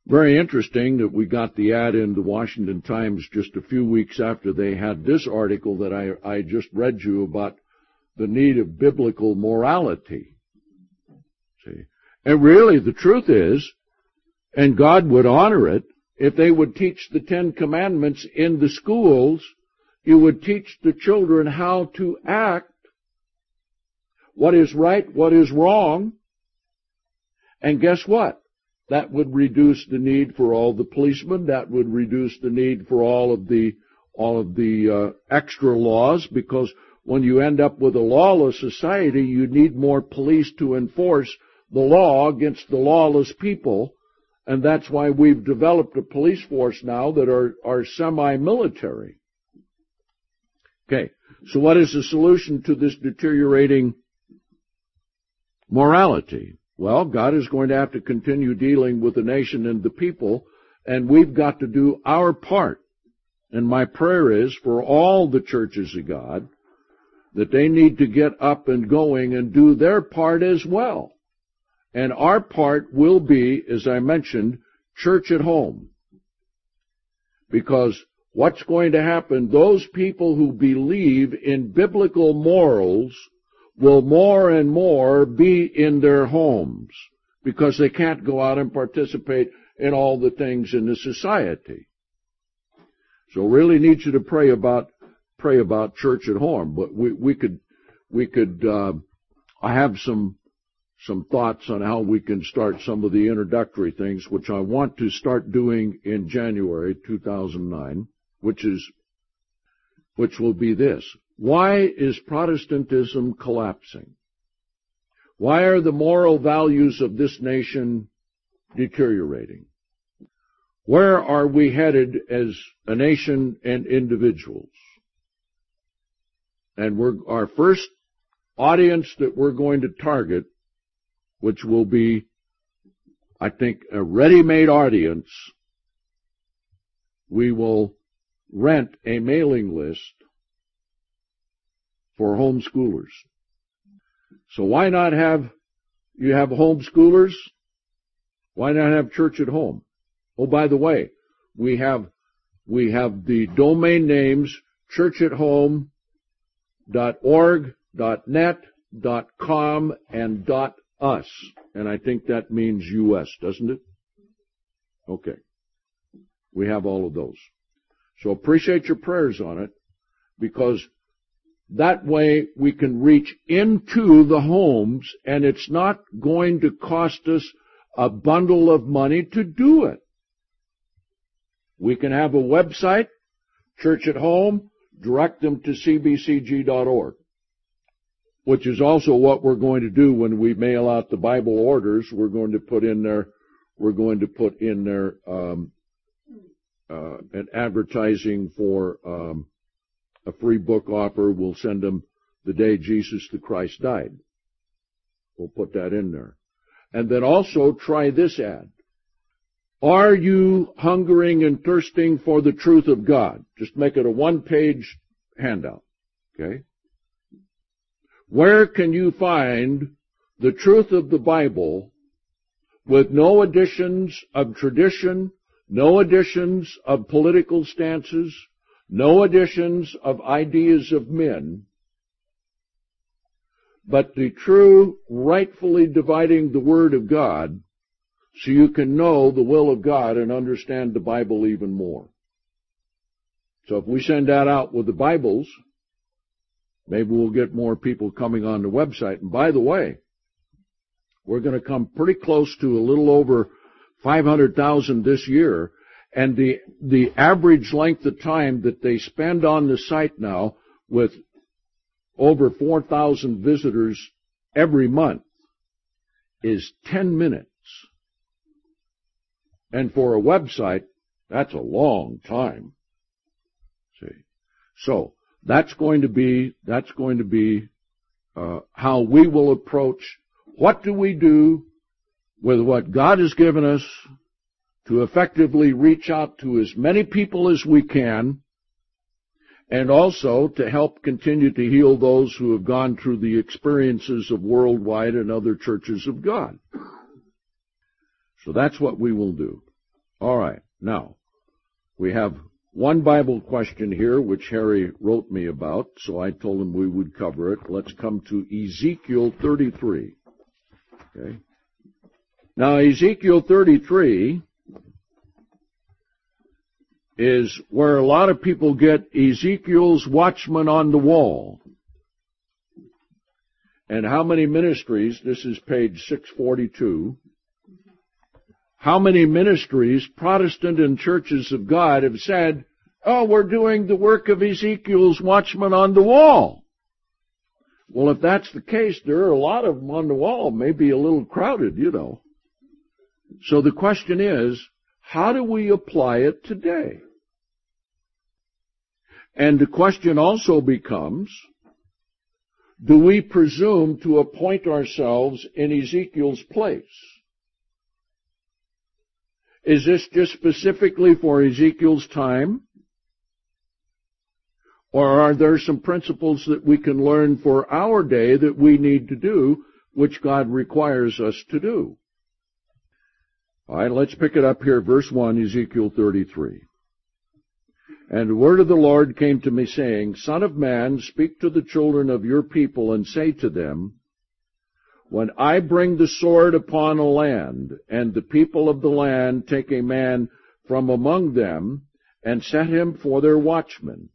Very interesting that we got the ad in the Washington Times just a few weeks after they had this article that I just read you about the need of biblical morality. See? And really the truth is, and God would honor it, if they would teach the Ten Commandments in the schools, you would teach the children how to act, what is right, what is wrong, and guess what? That would reduce the need for all the policemen. That would reduce the need for all of the extra laws, because when you end up with a lawless society, you need more police to enforce the law against the lawless people. And that's why we've developed a police force now that are semi-military. Okay, so what is the solution to this deteriorating morality? Well, God is going to have to continue dealing with the nation and the people, and we've got to do our part. And my prayer is for all the churches of God that they need to get up and going and do their part as well. And our part will be, as I mentioned, church at home. Because what's going to happen, those people who believe in biblical morals will more and more be in their homes, because they can't go out and participate in all the things in the society. So really need you to pray about church at home. But we could I have some thoughts on how we can start some of the introductory things, which I want to start doing in January 2009, which will be this. Why is Protestantism collapsing? Why are the moral values of this nation deteriorating? Where are we headed as a nation and individuals? And our first audience that we're going to target, which will be, I think, a ready-made audience, we will rent a mailing list for homeschoolers. So why not have homeschoolers? Why not have church at home? Oh, by the way, we have the domain names churchathome.org, .net, .com, and .us. And I think that means US, doesn't it? Okay. We have all of those. So appreciate your prayers on it, because that way we can reach into the homes, and it's not going to cost us a bundle of money to do it. We can have a website, Church at Home, direct them to cbcg.org, which is also what we're going to do when we mail out the Bible orders. We're going to put in there an advertising for a free book offer. We'll send them the day Jesus the Christ died. We'll put that in there. And then also try this ad. Are you hungering and thirsting for the truth of God? Just make it a one-page handout. Okay? Where can you find the truth of the Bible with no additions of tradition, no additions of political stances, no additions of ideas of men, but the true, rightfully dividing the Word of God, so you can know the will of God and understand the Bible even more. So if we send that out with the Bibles, maybe we'll get more people coming on the website. And by the way, we're going to come pretty close to a little over 500,000 this year. And the average length of time that they spend on the site now, with over 4,000 visitors every month, is 10 minutes. And for a website, that's a long time. See, so that's going to be how we will approach. What do we do with what God has given us to effectively reach out to as many people as we can, and also to help continue to heal those who have gone through the experiences of Worldwide and other churches of God. So that's what we will do. All right. Now, we have one Bible question here, which Harry wrote me about, so I told him we would cover it. Let's come to Ezekiel 33. Okay. Now, Ezekiel 33 is where a lot of people get Ezekiel's watchman on the wall. And how many ministries, this is page 642, how many ministries, Protestant and churches of God, have said, oh, we're doing the work of Ezekiel's watchman on the wall. Well, if that's the case, there are a lot of them on the wall, maybe a little crowded, you know. So the question is, how do we apply it today? And the question also becomes, do we presume to appoint ourselves in Ezekiel's place? Is this just specifically for Ezekiel's time? Or are there some principles that we can learn for our day that we need to do, which God requires us to do? All right, let's pick it up here, verse 1, Ezekiel 33. And the word of the Lord came to me, saying, Son of man, speak to the children of your people, and say to them, when I bring the sword upon a land, and the people of the land take a man from among them, and set him for their watchman,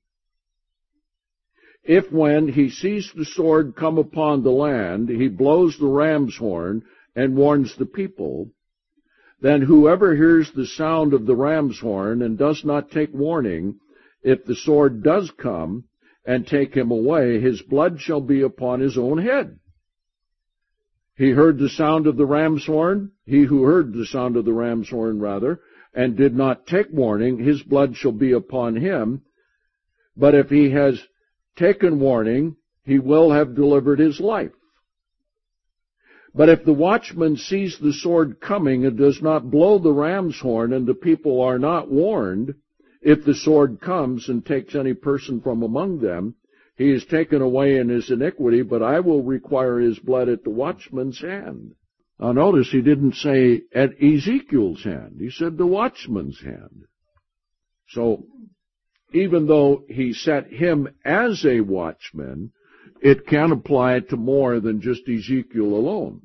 if when he sees the sword come upon the land, he blows the ram's horn, and warns the people, then whoever hears the sound of the ram's horn, and does not take warning, if the sword does come, and take him away, his blood shall be upon his own head. He heard the sound of the ram's horn, he who heard the sound of the ram's horn, rather, and did not take warning, his blood shall be upon him. But if he has taken warning, he will have delivered his life. But if the watchman sees the sword coming and does not blow the ram's horn, and the people are not warned, if the sword comes and takes any person from among them, he is taken away in his iniquity, but I will require his blood at the watchman's hand. Now notice he didn't say at Ezekiel's hand. He said the watchman's hand. So, even though he set him as a watchman, it can apply to more than just Ezekiel alone.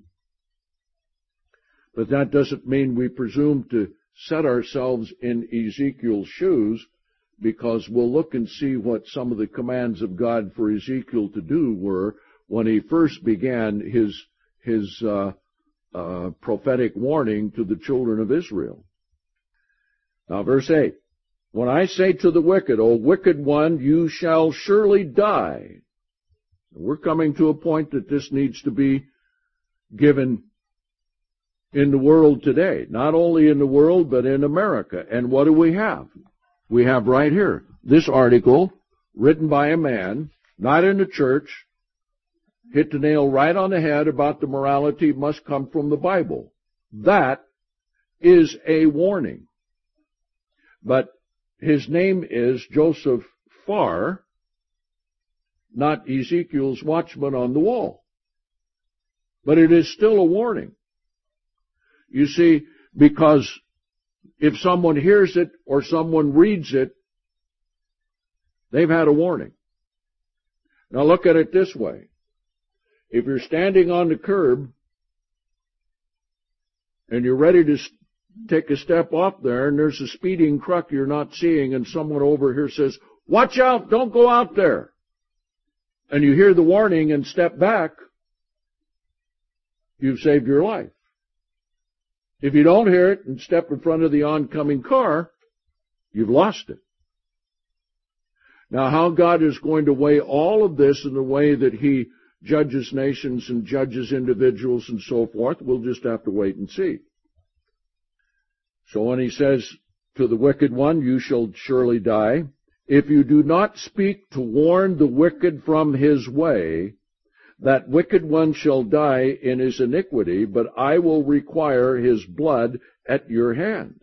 But that doesn't mean we presume to set ourselves in Ezekiel's shoes, because we'll look and see what some of the commands of God for Ezekiel to do were when he first began his prophetic warning to the children of Israel. Now, verse 8, when I say to the wicked, O wicked one, you shall surely die. We're coming to a point that this needs to be given in the world today. Not only in the world, but in America. And what do we have? We have right here this article written by a man, not in the church, hit the nail right on the head about the morality must come from the Bible. That is a warning. But his name is Joseph Farr, not Ezekiel's watchman on the wall. But it is still a warning. You see, because if someone hears it or someone reads it, they've had a warning. Now look at it this way. If you're standing on the curb and you're ready to take a step off there and there's a speeding truck you're not seeing and someone over here says, watch out, don't go out there. And you hear the warning and step back, you've saved your life. If you don't hear it and step in front of the oncoming car, you've lost it. Now, how God is going to weigh all of this in the way that He judges nations and judges individuals and so forth, we'll just have to wait and see. So when He says to the wicked one, you shall surely die, if you do not speak to warn the wicked from his way, that wicked one shall die in his iniquity, but I will require his blood at your hand.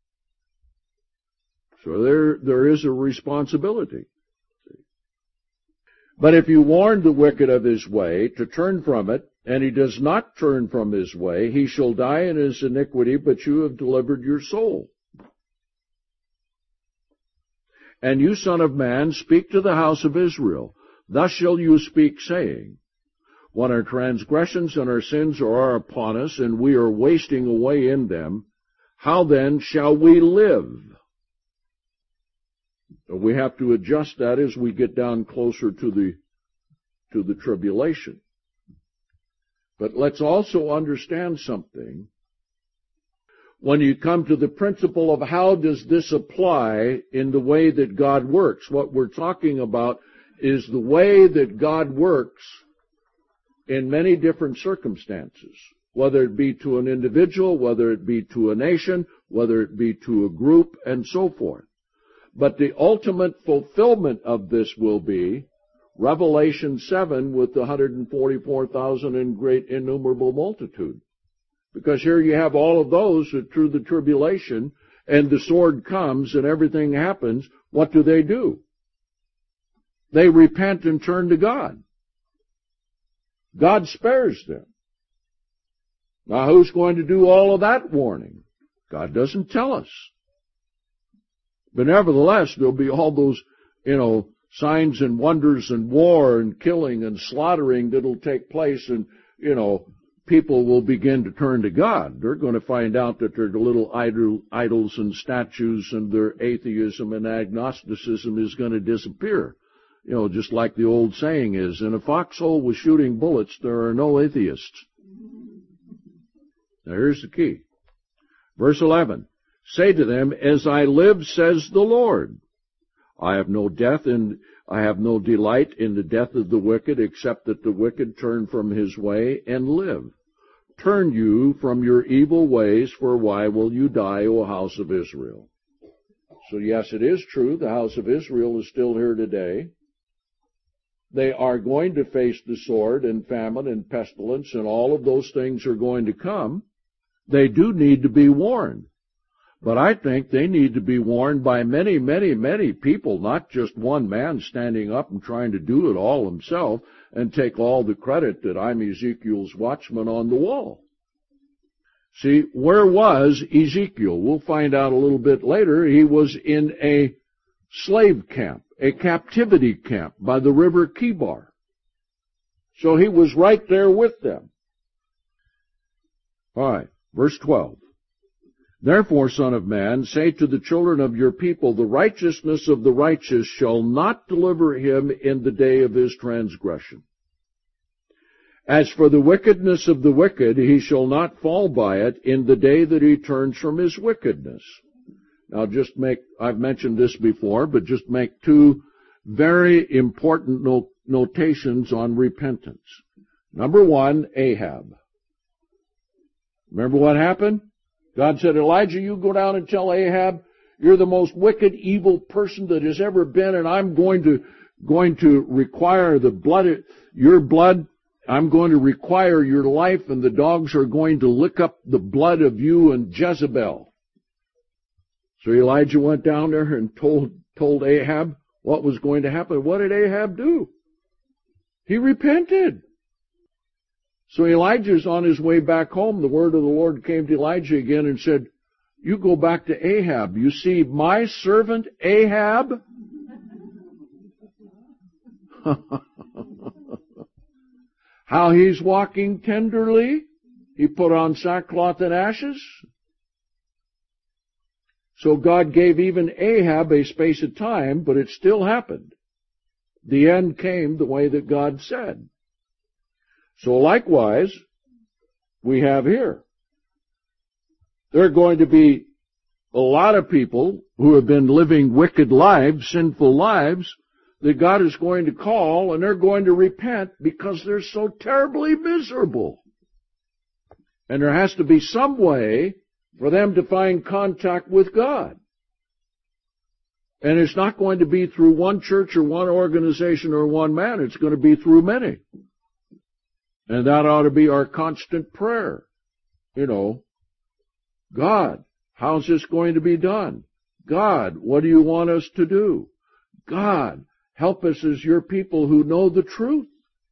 So there is a responsibility. But if you warn the wicked of his way to turn from it, and he does not turn from his way, he shall die in his iniquity, but you have delivered your soul. And you, son of man, speak to the house of Israel. Thus shall you speak, saying, when our transgressions and our sins are upon us, and we are wasting away in them, how then shall we live? We have to adjust that as we get down closer to the tribulation. But let's also understand something. When you come to the principle of how does this apply in the way that God works, what we're talking about is the way that God works in many different circumstances, whether it be to an individual, whether it be to a nation, whether it be to a group, and so forth. But the ultimate fulfillment of this will be Revelation 7 with the 144,000 in great innumerable multitude. Because here you have all of those that through the tribulation, and the sword comes and everything happens, what do? They repent and turn to God. God spares them. Now who's going to do all of that warning? God doesn't tell us. But nevertheless, there'll be all those, signs and wonders and war and killing and slaughtering that'll take place, and, people will begin to turn to God. They're going to find out that their little idols and statues and their atheism and agnosticism is going to disappear. Just like the old saying is, in a foxhole with shooting bullets, there are no atheists. Now here's the key. Verse 11. Say to them, as I live, says the Lord, I have no delight in the death of the wicked, except that the wicked turn from his way and live. Turn you from your evil ways, for why will you die, O house of Israel? So yes, it is true, the house of Israel is still here today. They are going to face the sword and famine and pestilence, and all of those things are going to come. They do need to be warned. But I think they need to be warned by many, many, many people, not just one man standing up and trying to do it all himself and take all the credit that I'm Ezekiel's watchman on the wall. See, where was Ezekiel? We'll find out a little bit later. He was in a slave camp, a captivity camp by the river Kibar. So he was right there with them. All right, verse 12. Therefore, son of man, say to the children of your people, the righteousness of the righteous shall not deliver him in the day of his transgression. As for the wickedness of the wicked, he shall not fall by it in the day that he turns from his wickedness. Now I've mentioned this before, but just make two very important notations on repentance. Number one, Ahab. Remember what happened? God said, Elijah, you go down and tell Ahab, you're the most wicked, evil person that has ever been, and I'm going to require your blood. I'm going to require your life, and the dogs are going to lick up the blood of you and Jezebel. So Elijah went down there and told Ahab what was going to happen. What did Ahab do? He repented. So Elijah's on his way back home. The word of the Lord came to Elijah again and said, you go back to Ahab. You see, my servant Ahab, how he's walking tenderly. He put on sackcloth and ashes. So God gave even Ahab a space of time, but it still happened. The end came the way that God said. So likewise, we have here. There are going to be a lot of people who have been living wicked lives, sinful lives, that God is going to call, and they're going to repent because they're so terribly miserable. And there has to be some way for them to find contact with God. And it's not going to be through one church or one organization or one man. It's going to be through many. And that ought to be our constant prayer. God, how's this going to be done? God, what do you want us to do? God, help us as your people who know the truth.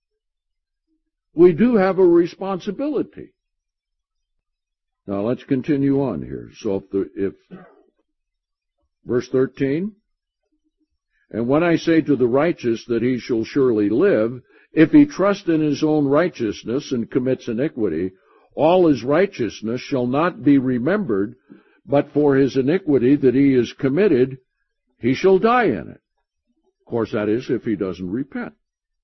We do have a responsibility. Now let's continue on here. So if verse 13, And when I say to the righteous that he shall surely live, if he trust in his own righteousness and commits iniquity, all his righteousness shall not be remembered, but for his iniquity that he has committed, he shall die in it. Of course, that is, if he doesn't repent.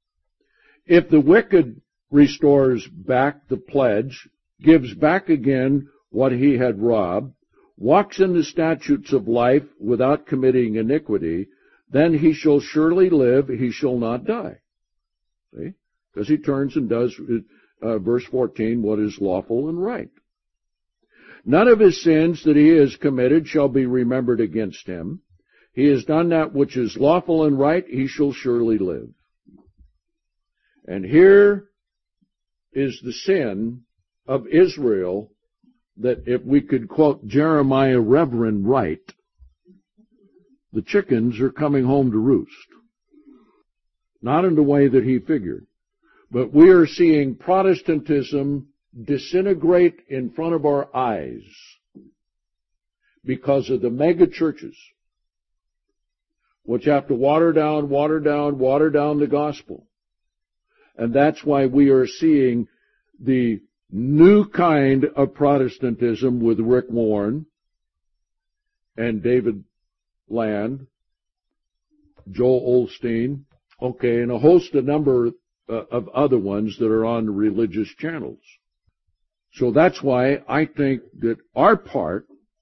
If the wicked restores back the pledge, gives back again what he had robbed, walks in the statutes of life without committing iniquity, then he shall surely live, he shall not die. See? Because he turns and does, verse 14, what is lawful and right. None of his sins that he has committed shall be remembered against him. He has done that which is lawful and right, he shall surely live. And here is the sin of Israel that, if we could quote Jeremiah Reverend Wright, the chickens are coming home to roost. Not in the way that he figured, but we are seeing Protestantism disintegrate in front of our eyes because of the mega churches, which have to water down the gospel. And that's why we are seeing the new kind of Protestantism with Rick Warren and David Land, Joel Osteen, and a number of other ones that are on the religious channels. So that's why I think that our part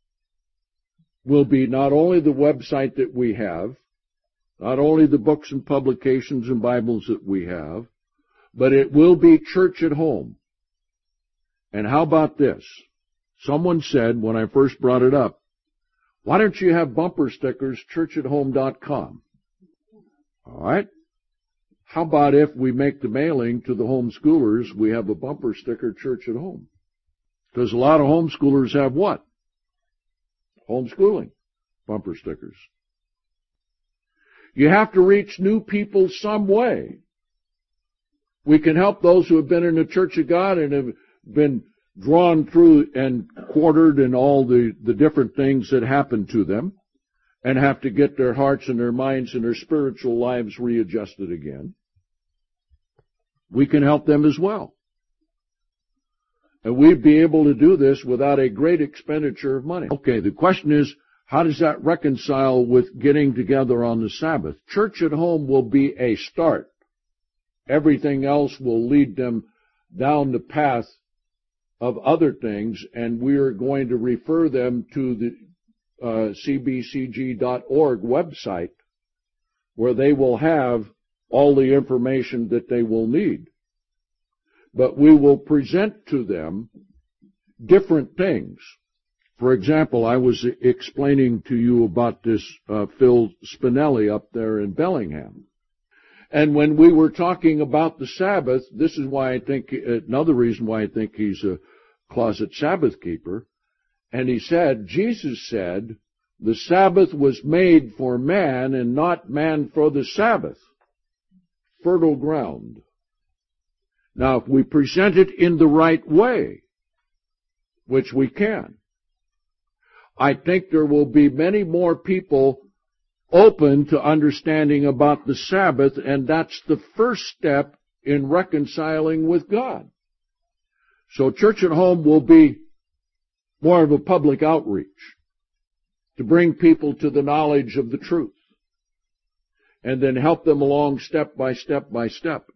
will be not only the website that we have, not only the books and publications and Bibles that we have, but it will be church at home. And how about this? Someone said when I first brought it up, why don't you have bumper stickers, churchathome.com? All right. How about if we make the mailing to the homeschoolers, we have a bumper sticker, Church at Home? Because a lot of homeschoolers have what? Homeschooling bumper stickers. You have to reach new people some way. We can help those who have been in the Church of God and have been drawn through and quartered in all the different things that happen to them, and have to get their hearts and their minds and their spiritual lives readjusted again. We can help them as well. And we'd be able to do this without a great expenditure of money. Okay, the question is, how does that reconcile with getting together on the Sabbath? Church at home will be a start. Everything else will lead them down the path of other things, and we are going to refer them to the cbcg.org website, where they will have all the information that they will need. But we will present to them different things. For example, I was explaining to you about this Phil Spinelli up there in Bellingham. And when we were talking about the Sabbath, this is why I think, another reason why I think he's a closet Sabbath keeper. And he said, Jesus said, the Sabbath was made for man and not man for the Sabbath. Fertile ground. Now, if we present it in the right way, which we can, I think there will be many more people open to understanding about the Sabbath, and that's the first step in reconciling with God. So Church at Home will be more of a public outreach to bring people to the knowledge of the truth and then help them along step by step by step.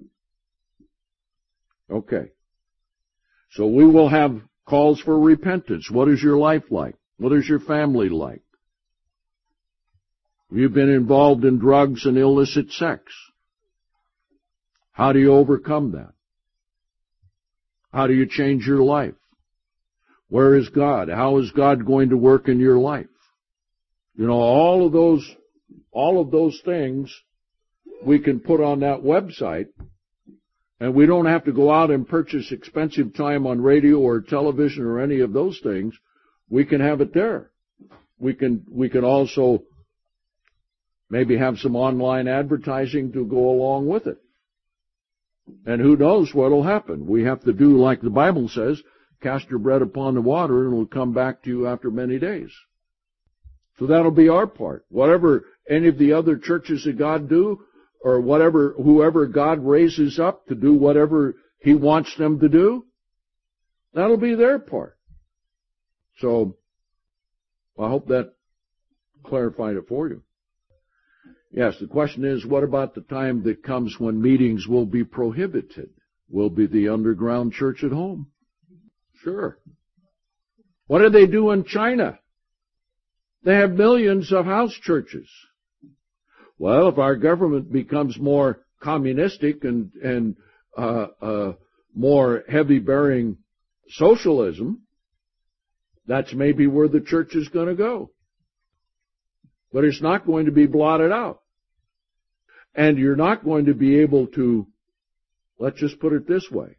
Okay. So we will have calls for repentance. What is your life like? What is your family like? Have you been involved in drugs and illicit sex? How do you overcome that? How do you change your life? Where is God? How is God going to work in your life? You know, all of those things we can put on that website, and we don't have to go out and purchase expensive time on radio or television or any of those things. We can have it there. We can also maybe have some online advertising to go along with it. And who knows what will happen. We have to do like the Bible says, cast your bread upon the water and it will come back to you after many days. So that'll be our part. Whatever any of the other churches of God do, or whoever God raises up to do whatever He wants them to do, that'll be their part. So, I hope that clarified it for you. Yes, the question is, what about the time that comes when meetings will be prohibited? Will be the underground church at home? Sure. What do they do in China? They have millions of house churches. Well, if our government becomes more communistic and more heavy-bearing socialism, that's maybe where the church is going to go. But it's not going to be blotted out. And you're not going to be able to, let's just put it this way,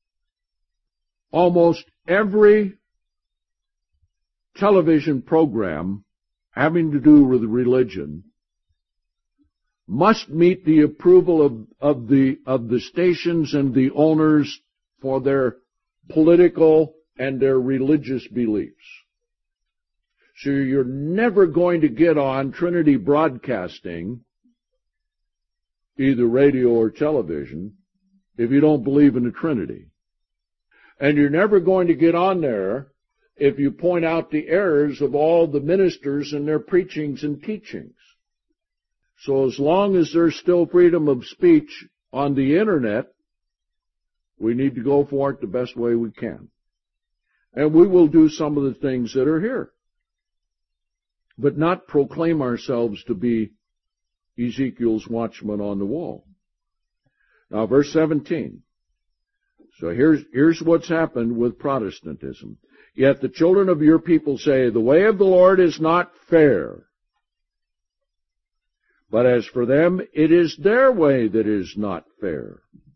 almost every television program having to do with religion must meet the approval of the stations and the owners for their political and their religious beliefs. So you're never going to get on Trinity Broadcasting, either radio or television, if you don't believe in the Trinity. And you're never going to get on there if you point out the errors of all the ministers and their preachings and teachings. So as long as there's still freedom of speech on the Internet, we need to go for it the best way we can. And we will do some of the things that are here, but not proclaim ourselves to be Ezekiel's watchman on the wall. Now, verse 17. So here's what's happened with Protestantism. Yet the children of your people say, the way of the Lord is not fair. But as for them, it is their way that is not fair.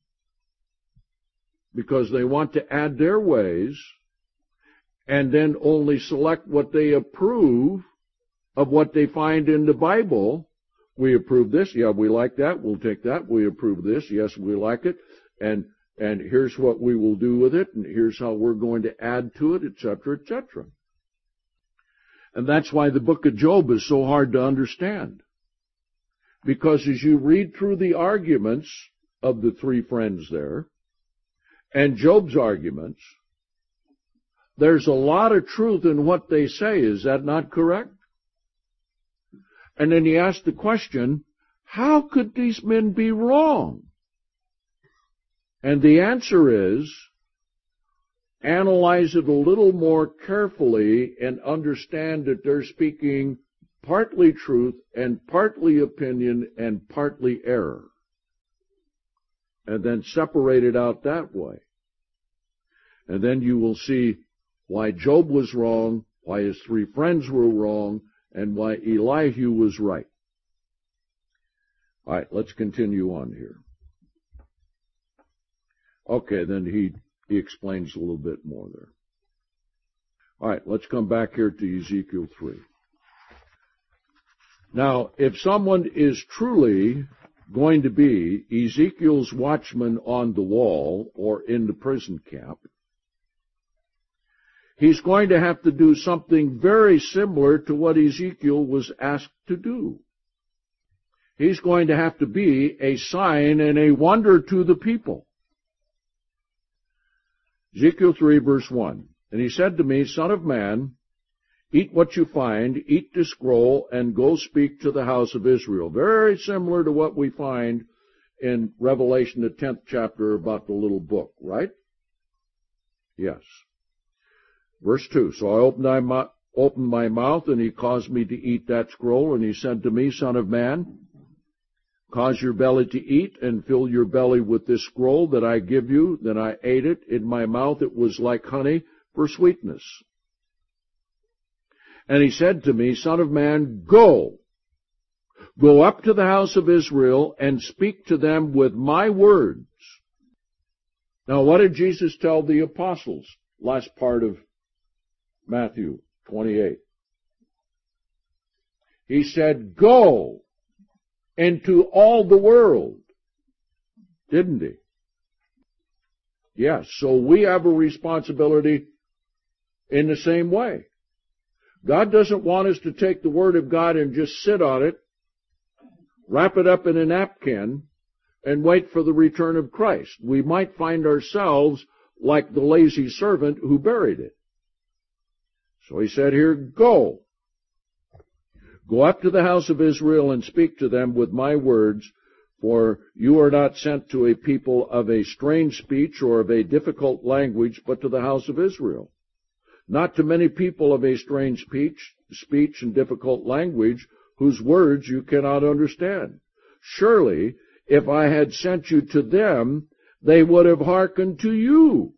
Because they want to add their ways and then only select what they approve of what they find in the Bible. We approve this. Yeah, we like that. We'll take that. We approve this. Yes, we like it. And here's what we will do with it. And here's how we're going to add to it, etc., etc. And that's why the book of Job is so hard to understand. Because as you read through the arguments of the three friends there, and Job's arguments, there's a lot of truth in what they say. Is that not correct? And then you ask the question, how could these men be wrong? And the answer is, analyze it a little more carefully and understand that they're speaking partly truth and partly opinion and partly error. And then separate it out that way. And then you will see why Job was wrong, why his three friends were wrong, and why Elihu was right. All right, let's continue on here. Okay, then he explains a little bit more there. All right, let's come back here to Ezekiel 3. Now, if someone is truly going to be Ezekiel's watchman on the wall or in the prison camp, he's going to have to do something very similar to what Ezekiel was asked to do. He's going to have to be a sign and a wonder to the people. Ezekiel 3, verse 1. And he said to me, Son of man, eat what you find, eat the scroll, and go speak to the house of Israel. Very similar to what we find in Revelation, the 10th chapter, about the little book, right? Yes. Verse 2, So I opened my mouth, and he caused me to eat that scroll, and he said to me, Son of man, cause your belly to eat, and fill your belly with this scroll that I give you. Then I ate it. In my mouth it was like honey for sweetness. And he said to me, Son of man, go up to the house of Israel, and speak to them with my words. Now, what did Jesus tell the apostles? Last part of Matthew 28. He said, go into all the world. Didn't he? Yes, so we have a responsibility in the same way. God doesn't want us to take the Word of God and just sit on it, wrap it up in a napkin, and wait for the return of Christ. We might find ourselves like the lazy servant who buried it. So he said here, go. Go up to the house of Israel and speak to them with my words, for you are not sent to a people of a strange speech or of a difficult language, but to the house of Israel. Not to many people of a strange speech and difficult language, whose words you cannot understand. Surely, if I had sent you to them, they would have hearkened to you.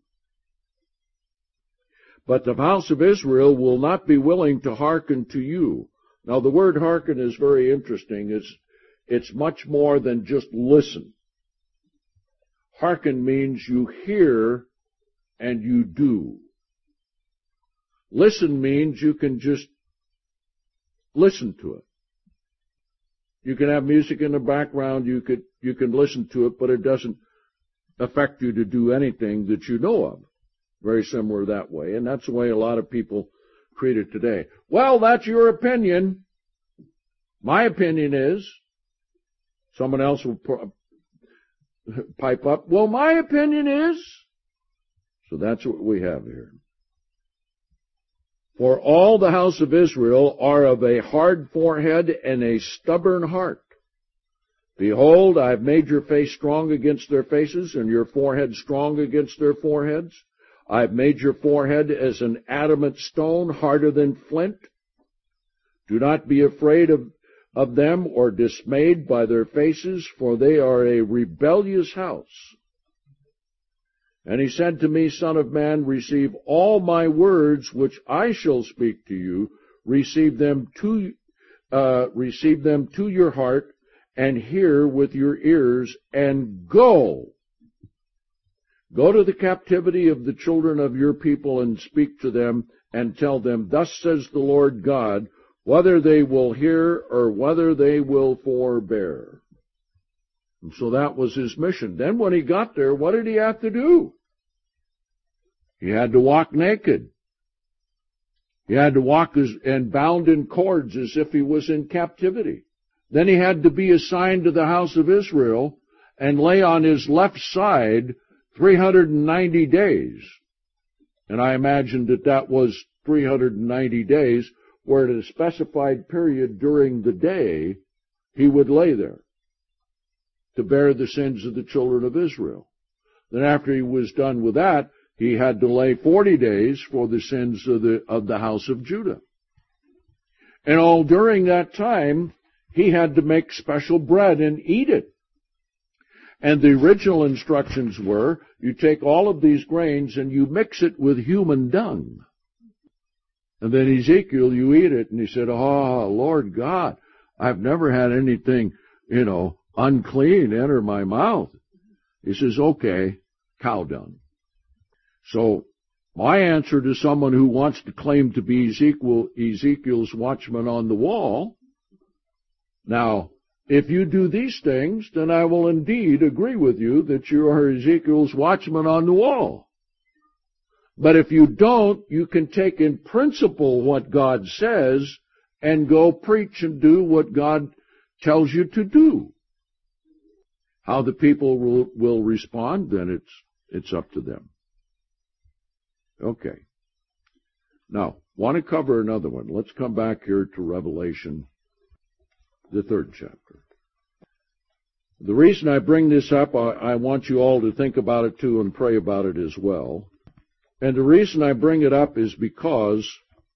But the house of Israel will not be willing to hearken to you. Now, the word hearken is very interesting. It's much more than just listen. Hearken means you hear and you do. Listen means you can just listen to it. You can have music in the background, you can listen to it, but it doesn't affect you to do anything that you know of. Very similar that way, and that's the way a lot of people treat it today. Well, that's your opinion. My opinion is, someone else will pipe up, well, my opinion is. So that's what we have here. For all the house of Israel are of a hard forehead and a stubborn heart. Behold, I have made your face strong against their faces, and your forehead strong against their foreheads. I have made your forehead as an adamant stone, harder than flint. Do not be afraid of them or dismayed by their faces, for they are a rebellious house. And he said to me, Son of man, receive all my words which I shall speak to you, receive them to your heart, and hear with your ears, and go. Go to the captivity of the children of your people, and speak to them, and tell them, Thus says the Lord God, whether they will hear or whether they will forbear. And so that was his mission. Then when he got there, what did he have to do? He had to walk naked. He had to walk and bound in cords as if he was in captivity. Then he had to be assigned to the house of Israel and lay on his left side 390 days. And I imagined that was 390 days where at a specified period during the day he would lay there to bear the sins of the children of Israel. Then after he was done with that, he had to lay 40 days for the sins of the house of Judah. And all during that time, he had to make special bread and eat it. And the original instructions were, you take all of these grains and you mix it with human dung. And then Ezekiel, you eat it. And he said, oh, Lord God, I've never had anything, unclean enter my mouth. He says, okay, cow dung. So, my answer to someone who wants to claim to be Ezekiel's watchman on the wall, now, if you do these things, then I will indeed agree with you that you are Ezekiel's watchman on the wall. But if you don't, you can take in principle what God says and go preach and do what God tells you to do. How the people will respond, then it's up to them. Okay. Now, want to cover another one. Let's come back here to Revelation, the 3rd chapter. The reason I bring this up, I want you all to think about it too and pray about it as well. And the reason I bring it up is because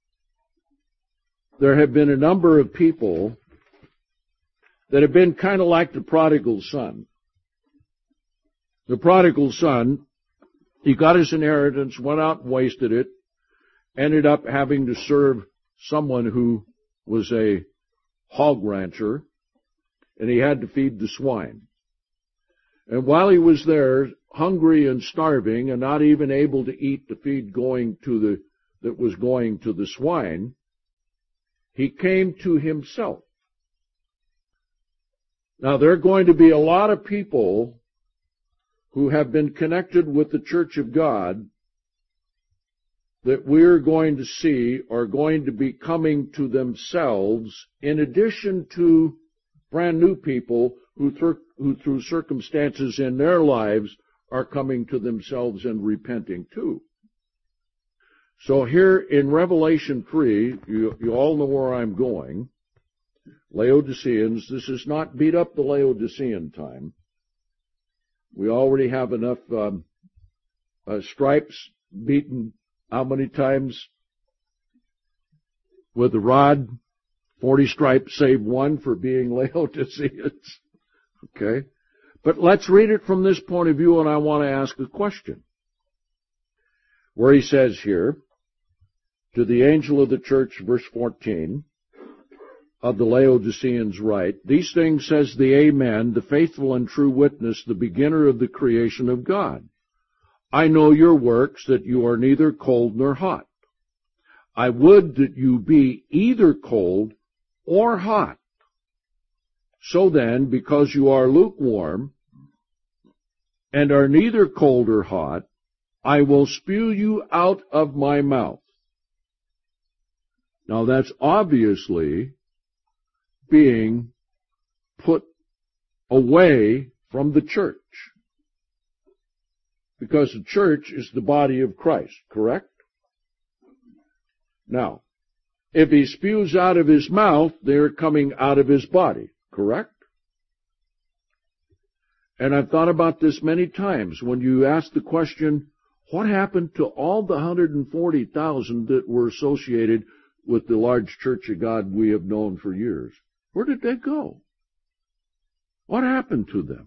there have been a number of people that have been kind of like the prodigal son. The prodigal son, he got his inheritance, went out and wasted it, ended up having to serve someone who was a hog rancher, and he had to feed the swine. And while he was there, hungry and starving, and not even able to eat the feed that was going to the swine, he came to himself. Now, there are going to be a lot of people who have been connected with the Church of God that we're going to see are going to be coming to themselves, in addition to brand new people who through circumstances in their lives are coming to themselves and repenting too. So here in Revelation 3, you all know where I'm going. Laodiceans, this is not beat up the Laodicean time. We already have enough stripes beaten how many times with the rod? 40 stripes save one for being Laodiceans. Okay? But let's read it from this point of view, and I want to ask a question. Where he says here, to the angel of the church, verse 14, of the Laodiceans write, these things says the Amen, the faithful and true witness, the beginner of the creation of God. I know your works, that you are neither cold nor hot. I would that you be either cold or hot. So then, because you are lukewarm, and are neither cold or hot, I will spew you out of my mouth. Now that's obviously being put away from the church. Because the church is the body of Christ, correct? Now, if he spews out of his mouth, they're coming out of his body, correct? And I've thought about this many times when you ask the question, what happened to all the 140,000 that were associated with the large church of God we have known for years? Where did they go? What happened to them?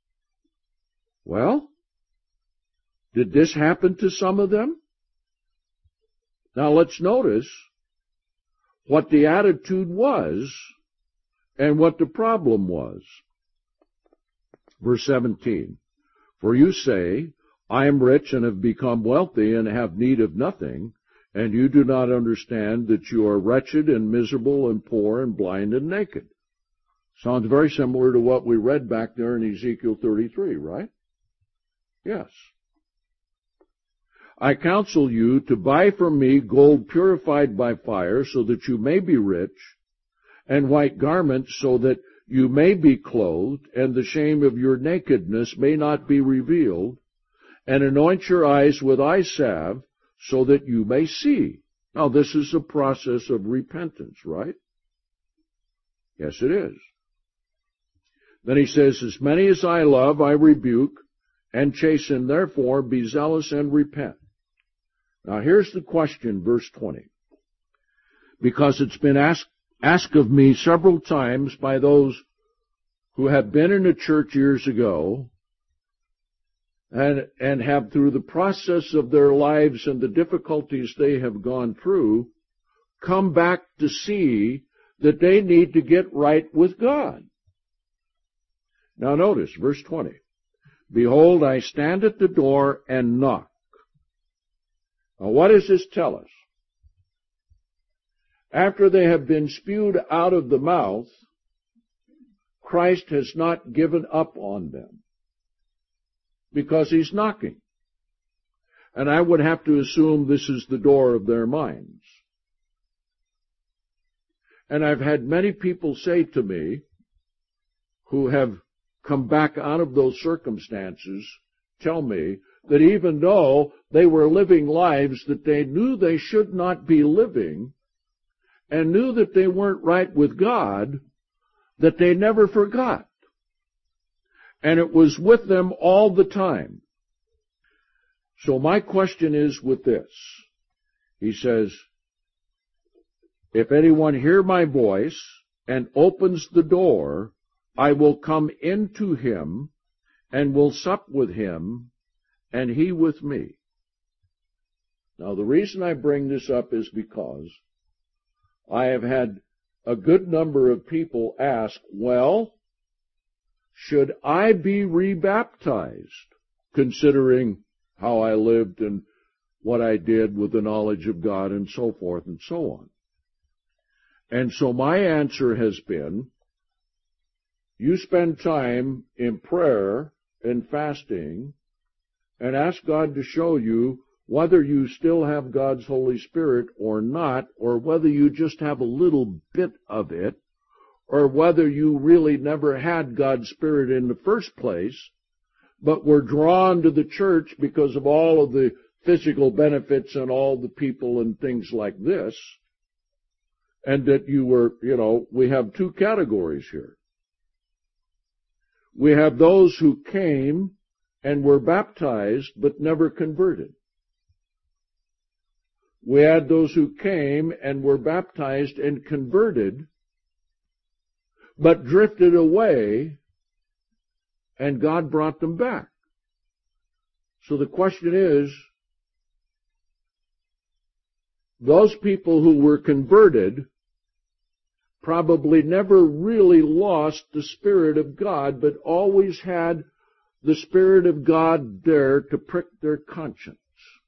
Well, did this happen to some of them? Now let's notice what the attitude was and what the problem was. Verse 17, for you say, I am rich and have become wealthy and have need of nothing, and you do not understand that you are wretched and miserable and poor and blind and naked. Sounds very similar to what we read back there in Ezekiel 33, right? Yes. I counsel you to buy from me gold purified by fire, so that you may be rich, and white garments, so that you may be clothed, and the shame of your nakedness may not be revealed, and anoint your eyes with eye salve, so that you may see. Now this is a process of repentance, right? Yes, it is. Then he says, as many as I love, I rebuke and chasten, therefore be zealous and repent. Now here's the question, verse 20. Because it's been asked of me several times by those who have been in a church years ago and have, through the process of their lives and the difficulties they have gone through, come back to see that they need to get right with God. Now notice, verse 20. Behold, I stand at the door and knock. Now what does this tell us? After they have been spewed out of the mouth, Christ has not given up on them, because he's knocking. And I would have to assume this is the door of their minds. And I've had many people say to me, who have come back out of those circumstances, tell me that even though they were living lives that they knew they should not be living, and knew that they weren't right with God, that they never forgot. And it was with them all the time. So my question is with this. He says, if anyone hear my voice and opens the door, I will come into him and will sup with him, and he with me. Now the reason I bring this up is because I have had a good number of people ask, well, should I be rebaptized, considering how I lived and what I did with the knowledge of God and so forth and so on? And so my answer has been, you spend time in prayer and fasting and ask God to show you whether you still have God's Holy Spirit or not, or whether you just have a little bit of it, or whether you really never had God's Spirit in the first place, but were drawn to the church because of all of the physical benefits and all the people and things like this, and that you were, we have two categories here. We have those who came and were baptized but never converted. We had those who came and were baptized and converted, but drifted away, and God brought them back. So the question is, those people who were converted probably never really lost the Spirit of God, but always had the Spirit of God there to prick their conscience.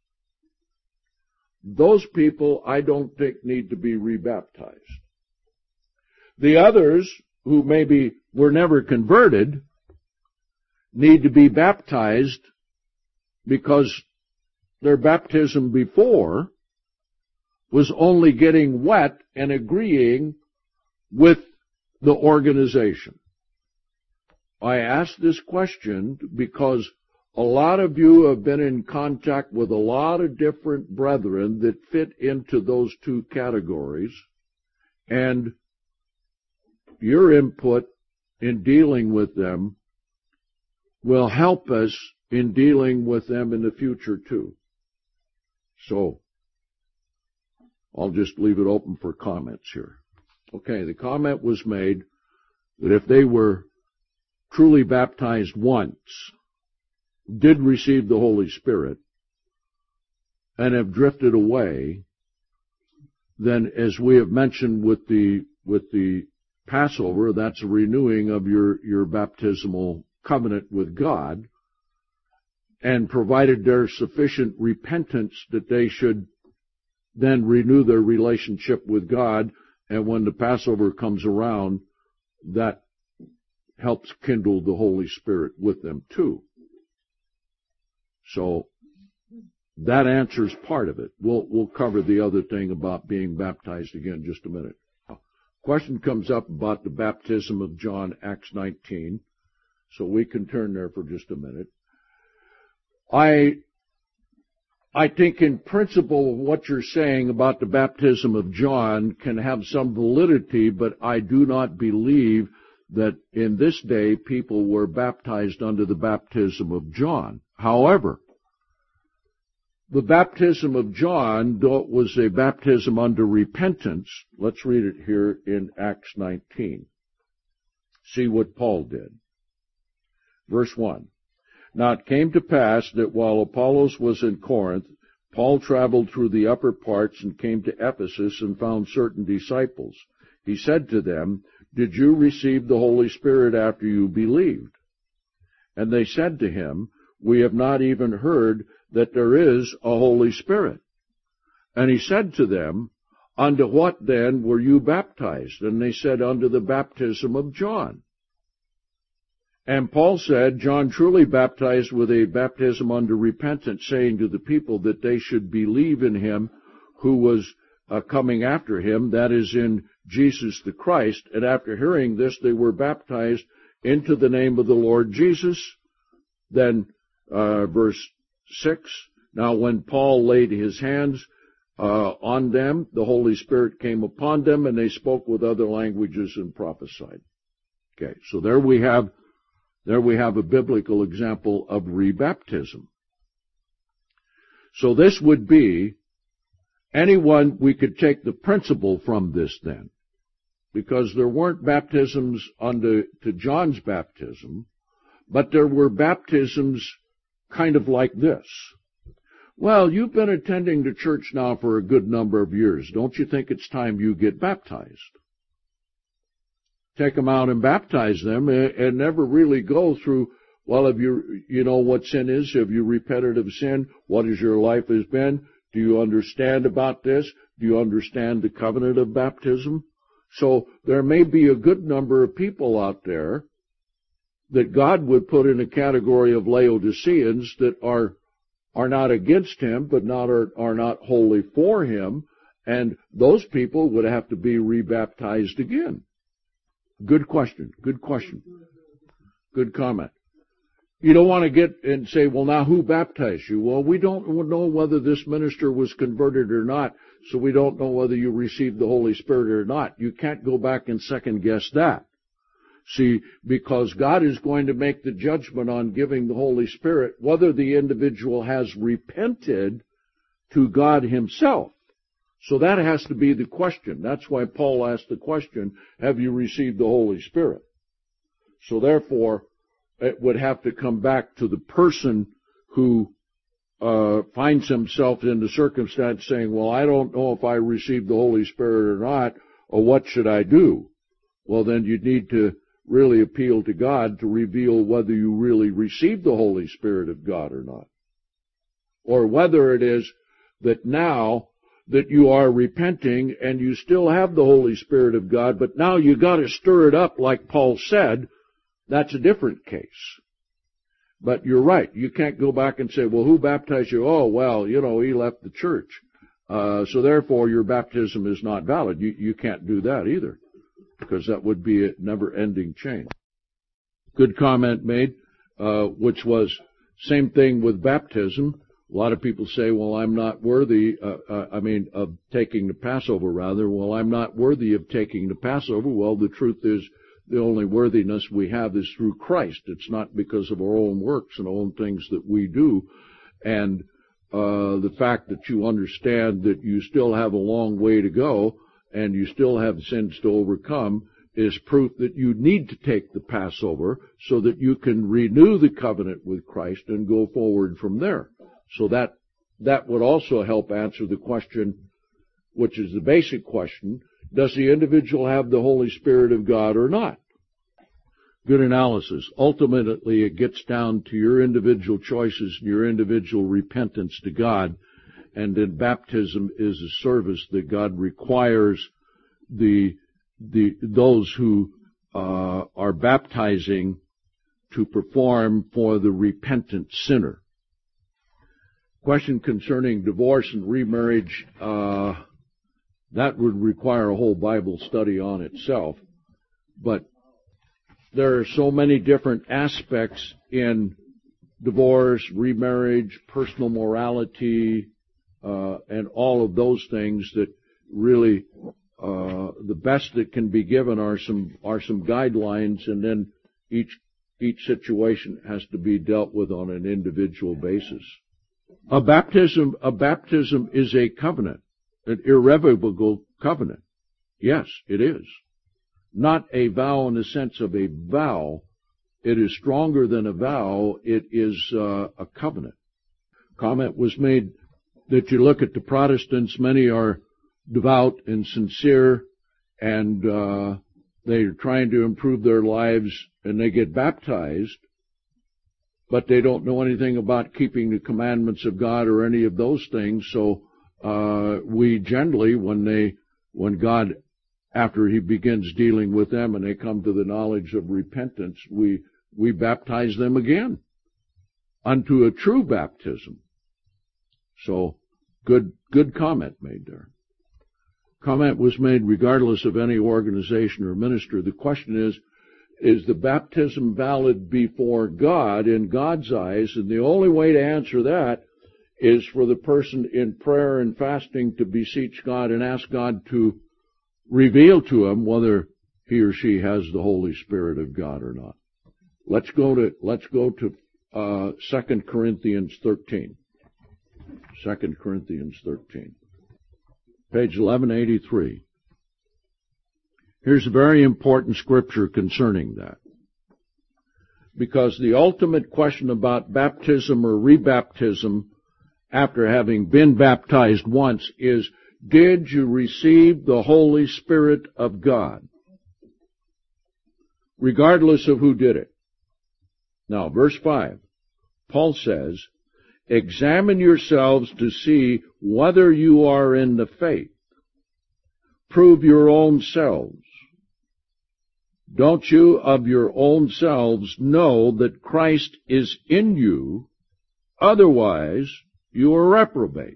Those people, I don't think, need to be rebaptized. The others, who maybe were never converted, need to be baptized because their baptism before was only getting wet and agreeing with the organization. I ask this question because a lot of you have been in contact with a lot of different brethren that fit into those two categories, and your input in dealing with them will help us in dealing with them in the future too. So, I'll just leave it open for comments here. Okay, the comment was made that if they were truly baptized once, did receive the Holy Spirit, and have drifted away, then as we have mentioned with the Passover, that's a renewing of your baptismal covenant with God, and provided there's sufficient repentance that they should then renew their relationship with God, and when the Passover comes around, that helps kindle the Holy Spirit with them too. So that answers part of it. We'll cover the other thing about being baptized again in just a minute. Question comes up about the baptism of John, Acts 19. So we can turn there for just a minute. I think in principle what you're saying about the baptism of John can have some validity, but I do not believe that in this day people were baptized under the baptism of John. However, the baptism of John was a baptism under repentance. Let's read it here in Acts 19. See what Paul did. Verse 1. Now it came to pass that while Apollos was in Corinth, Paul traveled through the upper parts and came to Ephesus and found certain disciples. He said to them, "Did you receive the Holy Spirit after you believed?" And they said to him, "We have not even heard that there is a Holy Spirit." And he said to them, "Unto what then were you baptized?" And they said, "Unto the baptism of John." And Paul said, "John truly baptized with a baptism unto repentance, saying to the people that they should believe in him who was coming after him, that is, in Jesus the Christ. And after hearing this, they were baptized into the name of the Lord Jesus." Then, verse 6, now when Paul laid his hands on them, the Holy Spirit came upon them, and they spoke with other languages and prophesied. Okay, so there we have a biblical example of rebaptism. So this would be anyone, we could take the principle from this then, because there weren't baptisms to John's baptism, but there were baptisms kind of like this. Well, you've been attending the church now for a good number of years. Don't you think it's time you get baptized? Take them out and baptize them and never really go through, well, have you know what sin is? Have you repented of sin? What has your life has been? Do you understand about this? Do you understand the covenant of baptism? So there may be a good number of people out there that God would put in a category of Laodiceans that are are not against him, but are not wholly for him, and those people would have to be rebaptized again. Good question. Good question. Good comment. You don't want to get and say, well, now who baptized you? Well, we don't know whether this minister was converted or not, so we don't know whether you received the Holy Spirit or not. You can't go back and second guess that. See, because God is going to make the judgment on giving the Holy Spirit, whether the individual has repented to God himself. So that has to be the question. That's why Paul asked the question, have you received the Holy Spirit? So therefore, it would have to come back to the person who finds himself in the circumstance saying, well, I don't know if I received the Holy Spirit or not, or what should I do? Well, then you need to really appeal to God to reveal whether you really received the Holy Spirit of God or not. Or whether it is that now that you are repenting and you still have the Holy Spirit of God, but now you got to stir it up like Paul said, that's a different case. But you're right. You can't go back and say, well, who baptized you? Oh, well, he left the church. So therefore your baptism is not valid. You can't do that either, because that would be a never-ending chain. Good comment made, which was same thing with baptism. A lot of people say, well, I'm not worthy, of taking the Passover rather. Well, I'm not worthy of taking the Passover. Well, the truth is, the only worthiness we have is through Christ. It's not because of our own works and own things that we do. And the fact that you understand that you still have a long way to go and you still have sins to overcome is proof that you need to take the Passover so that you can renew the covenant with Christ and go forward from there. So that would also help answer the question, which is the basic question, does the individual have the Holy Spirit of God or not? Good analysis. Ultimately, it gets down to your individual choices and your individual repentance to God, and then baptism is a service that God requires those who are baptizing to perform for the repentant sinner. Question concerning divorce and remarriage, that would require a whole Bible study on itself. But there are so many different aspects in divorce, remarriage, personal morality, and all of those things that really the best that can be given are some guidelines, and then each situation has to be dealt with on an individual basis. A baptism is a covenant, an irrevocable covenant. Yes, it is. Not a vow in the sense of a vow. It is stronger than a vow. It is a covenant. Comment was made that you look at the Protestants, many are devout and sincere, and they're trying to improve their lives, and they get baptized, but they don't know anything about keeping the commandments of God or any of those things. So we generally, when God, after He begins dealing with them and they come to the knowledge of repentance, we baptize them again unto a true baptism. So good comment made there. Comment was made regardless of any organization or minister. The question is the baptism valid before God in God's eyes? And the only way to answer that is for the person in prayer and fasting to beseech God and ask God to reveal to him whether he or she has the Holy Spirit of God or not. Let's go to 2 Corinthians 13. 2 Corinthians 13. Page 1183. Here's a very important scripture concerning that. Because the ultimate question about baptism or rebaptism after having been baptized once is, did you receive the Holy Spirit of God? Regardless of who did it. Now, verse 5, Paul says, examine yourselves to see whether you are in the faith. Prove your own selves. Don't you of your own selves know that Christ is in you, Otherwise, you are reprobates.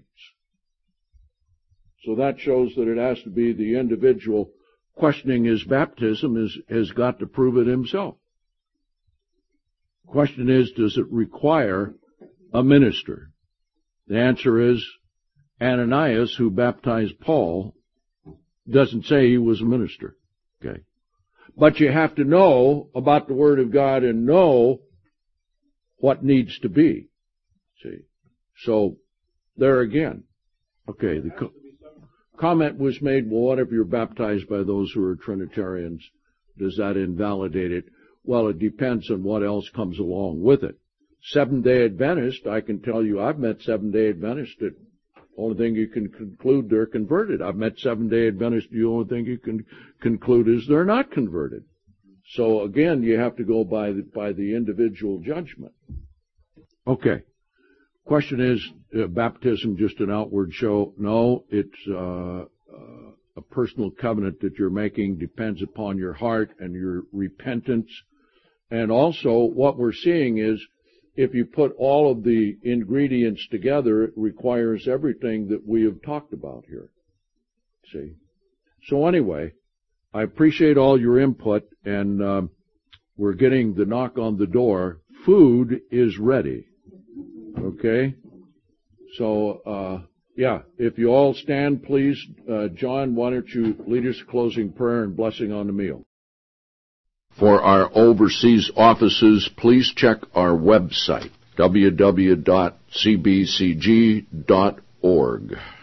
So that shows that it has to be the individual questioning his baptism has got to prove it himself. The question is, does it require a minister? The answer is, Ananias, who baptized Paul, doesn't say he was a minister. Okay. But you have to know about the Word of God and know what needs to be. See? So, there again. Okay, the comment was made, well, what if you're baptized by those who are Trinitarians? Does that invalidate it? Well, it depends on what else comes along with it. Seventh-day Adventist, I can tell you, I've met Seventh-day Adventists that only thing you can conclude they're converted. I've met Seventh-day Adventists, the only thing you can conclude is they're not converted. So again, you have to go by the individual judgment. Okay. Question is, baptism just an outward show? No, it's a personal covenant that you're making, depends upon your heart and your repentance. And also, what we're seeing is, if you put all of the ingredients together, it requires everything that we have talked about here. See? So anyway, I appreciate all your input, and we're getting the knock on the door. Food is ready. Okay? So, yeah, if you all stand, please. John, why don't you lead us a closing prayer and blessing on the meal? For our overseas offices, please check our website, www.cbcg.org.